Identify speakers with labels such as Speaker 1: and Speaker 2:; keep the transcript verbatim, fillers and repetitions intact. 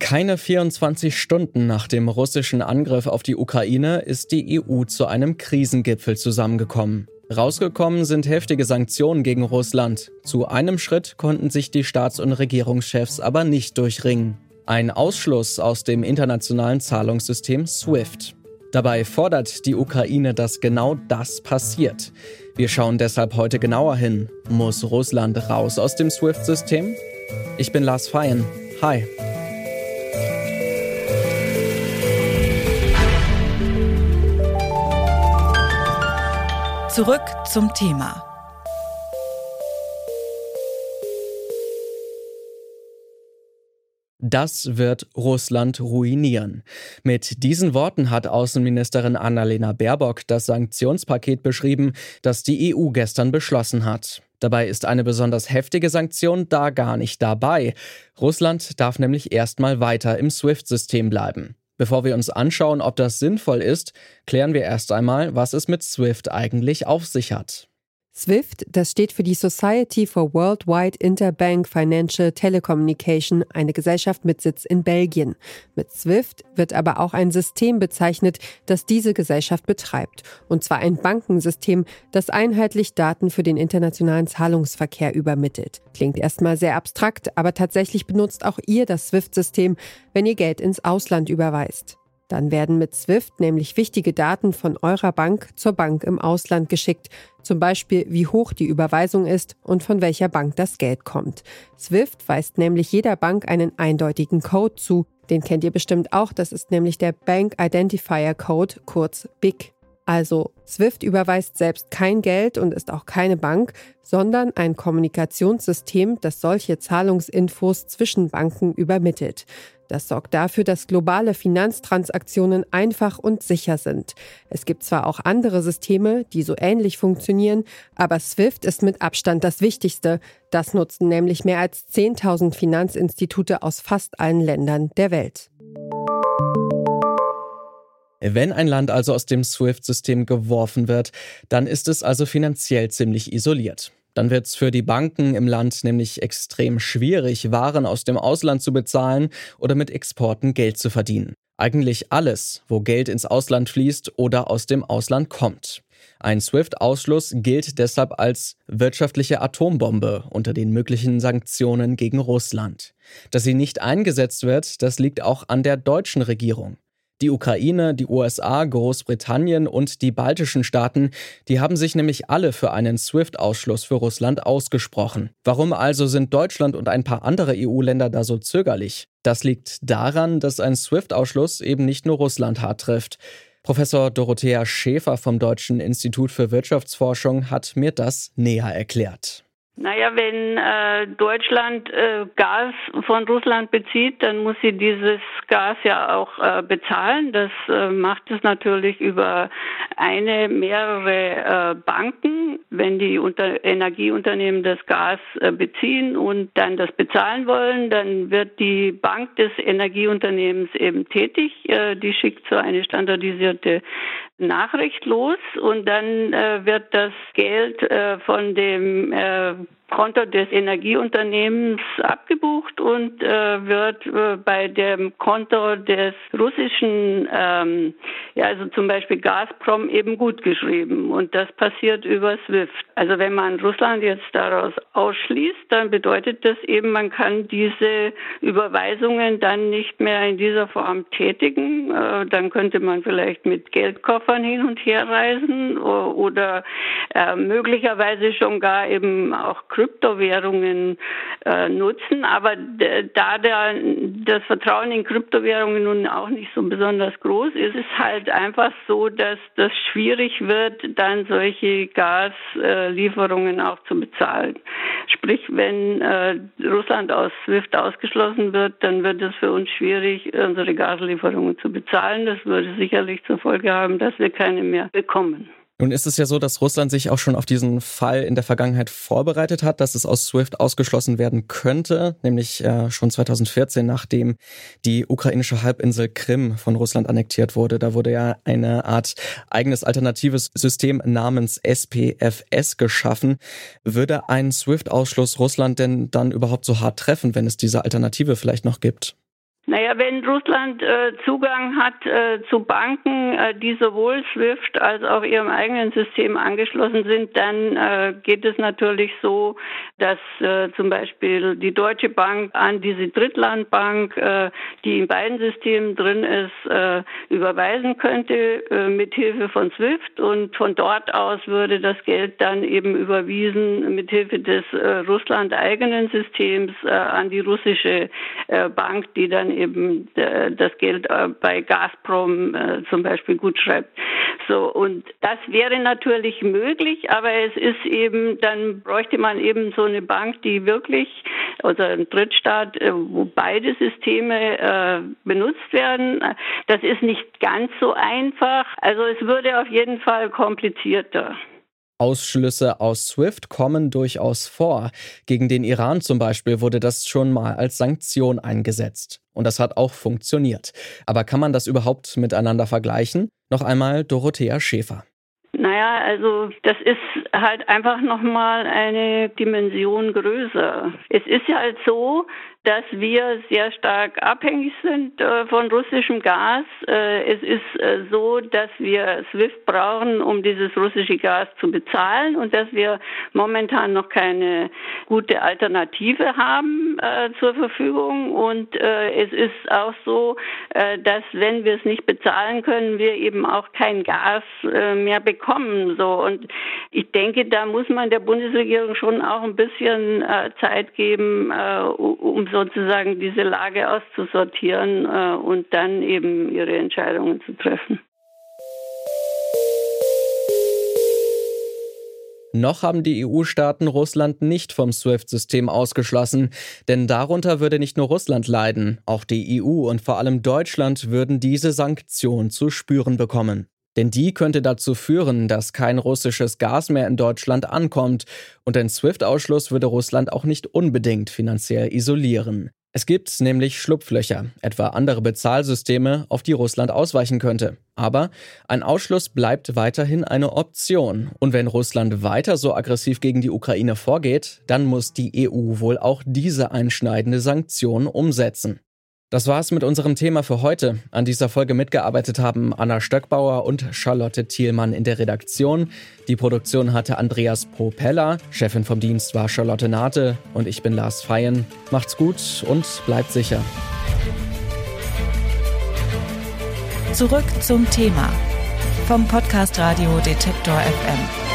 Speaker 1: Keine vierundzwanzig Stunden nach dem russischen Angriff auf die Ukraine ist die E U zu einem Krisengipfel zusammengekommen. Rausgekommen sind heftige Sanktionen gegen Russland. Zu einem Schritt konnten sich die Staats- und Regierungschefs aber nicht durchringen. Ein Ausschluss aus dem internationalen Zahlungssystem SWIFT. Dabei fordert die Ukraine, dass genau das passiert. Wir schauen deshalb heute genauer hin. Muss Russland raus aus dem SWIFT-System? Ich bin Lars Feyen. Hi.
Speaker 2: Zurück zum Thema.
Speaker 1: Das wird Russland ruinieren. Mit diesen Worten hat Außenministerin Annalena Baerbock das Sanktionspaket beschrieben, das die E U gestern beschlossen hat. Dabei ist eine besonders heftige Sanktion da gar nicht dabei. Russland darf nämlich erstmal weiter im SWIFT-System bleiben. Bevor wir uns anschauen, ob das sinnvoll ist, klären wir erst einmal, was es mit SWIFT eigentlich auf sich hat.
Speaker 3: SWIFT, das steht für die Society for Worldwide Interbank Financial Telecommunication, eine Gesellschaft mit Sitz in Belgien. Mit SWIFT wird aber auch ein System bezeichnet, das diese Gesellschaft betreibt. Und zwar ein Bankensystem, das einheitlich Daten für den internationalen Zahlungsverkehr übermittelt. Klingt erstmal sehr abstrakt, aber tatsächlich benutzt auch ihr das SWIFT-System, wenn ihr Geld ins Ausland überweist. Dann werden mit SWIFT nämlich wichtige Daten von eurer Bank zur Bank im Ausland geschickt. Zum Beispiel, wie hoch die Überweisung ist und von welcher Bank das Geld kommt. SWIFT weist nämlich jeder Bank einen eindeutigen Code zu. Den kennt ihr bestimmt auch, das ist nämlich der Bank Identifier Code, kurz B I C. Also SWIFT überweist selbst kein Geld und ist auch keine Bank, sondern ein Kommunikationssystem, das solche Zahlungsinfos zwischen Banken übermittelt. Das sorgt dafür, dass globale Finanztransaktionen einfach und sicher sind. Es gibt zwar auch andere Systeme, die so ähnlich funktionieren, aber SWIFT ist mit Abstand das Wichtigste. Das nutzen nämlich mehr als zehntausend Finanzinstitute aus fast allen Ländern der Welt.
Speaker 1: Wenn ein Land also aus dem SWIFT-System geworfen wird, dann ist es also finanziell ziemlich isoliert. Dann wird es für die Banken im Land nämlich extrem schwierig, Waren aus dem Ausland zu bezahlen oder mit Exporten Geld zu verdienen. Eigentlich alles, wo Geld ins Ausland fließt oder aus dem Ausland kommt. Ein SWIFT-Ausschluss gilt deshalb als wirtschaftliche Atombombe unter den möglichen Sanktionen gegen Russland. Dass sie nicht eingesetzt wird, das liegt auch an der deutschen Regierung. Die Ukraine, die U S A, Großbritannien und die baltischen Staaten, die haben sich nämlich alle für einen SWIFT-Ausschluss für Russland ausgesprochen. Warum also sind Deutschland und ein paar andere E U-Länder da so zögerlich? Das liegt daran, dass ein SWIFT-Ausschluss eben nicht nur Russland hart trifft. Professor Dorothea Schäfer vom Deutschen Institut für Wirtschaftsforschung hat mir das näher erklärt.
Speaker 4: Naja, wenn äh, Deutschland äh, Gas von Russland bezieht, dann muss sie dieses Gas ja auch äh, bezahlen. Das äh, macht es natürlich über eine, mehrere äh, Banken. Wenn die Unter- Energieunternehmen das Gas äh, beziehen und dann das bezahlen wollen, dann wird die Bank des Energieunternehmens eben tätig. Äh, die schickt so eine standardisierte Nachricht los und dann äh, wird das Geld äh, von dem äh, Konto des Energieunternehmens abgebucht und äh, wird äh, bei dem Konto des russischen, ähm, ja also zum Beispiel Gazprom eben gut geschrieben und das passiert über SWIFT. Also wenn man Russland jetzt daraus ausschließt, dann bedeutet das eben, man kann diese Überweisungen dann nicht mehr in dieser Form tätigen. Äh, dann könnte man vielleicht mit Geldkoffern hin und her reisen oder, oder äh, möglicherweise schon gar eben auch Kryptowährungen äh, nutzen, aber d- da der, das Vertrauen in Kryptowährungen nun auch nicht so besonders groß ist, ist es halt einfach so, dass das schwierig wird, dann solche Gaslieferungen äh, auch zu bezahlen. Sprich, wenn äh, Russland aus SWIFT ausgeschlossen wird, dann wird es für uns schwierig, unsere Gaslieferungen zu bezahlen. Das würde sicherlich zur Folge haben, dass wir keine mehr bekommen.
Speaker 1: Nun ist es ja so, dass Russland sich auch schon auf diesen Fall in der Vergangenheit vorbereitet hat, dass es aus SWIFT ausgeschlossen werden könnte, nämlich äh, schon zweitausendvierzehn, nachdem die ukrainische Halbinsel Krim von Russland annektiert wurde. Da wurde ja eine Art eigenes alternatives System namens S P F S geschaffen. Würde ein SWIFT-Ausschluss Russland denn dann überhaupt so hart treffen, wenn es diese Alternative vielleicht noch gibt?
Speaker 4: Naja, wenn Russland äh, Zugang hat äh, zu Banken, äh, die sowohl SWIFT als auch ihrem eigenen System angeschlossen sind, dann äh, geht es natürlich so, dass äh, zum Beispiel die Deutsche Bank an diese Drittlandbank, äh, die in beiden Systemen drin ist, äh, überweisen könnte äh, mit Hilfe von SWIFT, und von dort aus würde das Geld dann eben überwiesen mit Hilfe des äh, Russland-eigenen Systems äh, an die russische äh, Bank, die dann eben äh, das Geld äh, bei Gazprom äh, zum Beispiel gutschreibt. So, und das wäre natürlich möglich, aber es ist eben, dann bräuchte man eben so eine Bank, die wirklich, also ein Drittstaat, äh, wo beide Systeme äh, benutzt werden. Das ist nicht ganz so einfach. Also es würde auf jeden Fall komplizierter.
Speaker 1: Ausschlüsse aus SWIFT kommen durchaus vor. Gegen den Iran zum Beispiel wurde das schon mal als Sanktion eingesetzt. Und das hat auch funktioniert. Aber kann man das überhaupt miteinander vergleichen? Noch einmal Dorothea Schäfer.
Speaker 4: Naja, also das ist halt einfach nochmal eine Dimension größer. Es ist ja halt so, dass wir sehr stark abhängig sind äh, von russischem Gas. Äh, es ist äh, so, dass wir SWIFT brauchen, um dieses russische Gas zu bezahlen, und dass wir momentan noch keine gute Alternative haben äh, zur Verfügung. Und äh, es ist auch so, äh, dass wenn wir es nicht bezahlen können, wir eben auch kein Gas äh, mehr bekommen. So, und ich denke, da muss man der Bundesregierung schon auch ein bisschen äh, Zeit geben, äh, um sozusagen diese Lage auszusortieren äh, und dann eben ihre Entscheidungen zu treffen.
Speaker 1: Noch haben die E U-Staaten Russland nicht vom SWIFT-System ausgeschlossen, denn darunter würde nicht nur Russland leiden, auch die E U und vor allem Deutschland würden diese Sanktion zu spüren bekommen. Denn die könnte dazu führen, dass kein russisches Gas mehr in Deutschland ankommt, und ein SWIFT-Ausschluss würde Russland auch nicht unbedingt finanziell isolieren. Es gibt nämlich Schlupflöcher, etwa andere Bezahlsysteme, auf die Russland ausweichen könnte. Aber ein Ausschluss bleibt weiterhin eine Option. Und wenn Russland weiter so aggressiv gegen die Ukraine vorgeht, dann muss die E U wohl auch diese einschneidende Sanktion umsetzen. Das war's mit unserem Thema für heute. An dieser Folge mitgearbeitet haben Anna Stöckbauer und Charlotte Thielmann in der Redaktion. Die Produktion hatte Andreas Propeller, Chefin vom Dienst war Charlotte Nate und ich bin Lars Feyen. Macht's gut und bleibt sicher.
Speaker 2: Zurück zum Thema vom Podcast Radio Detektor F M.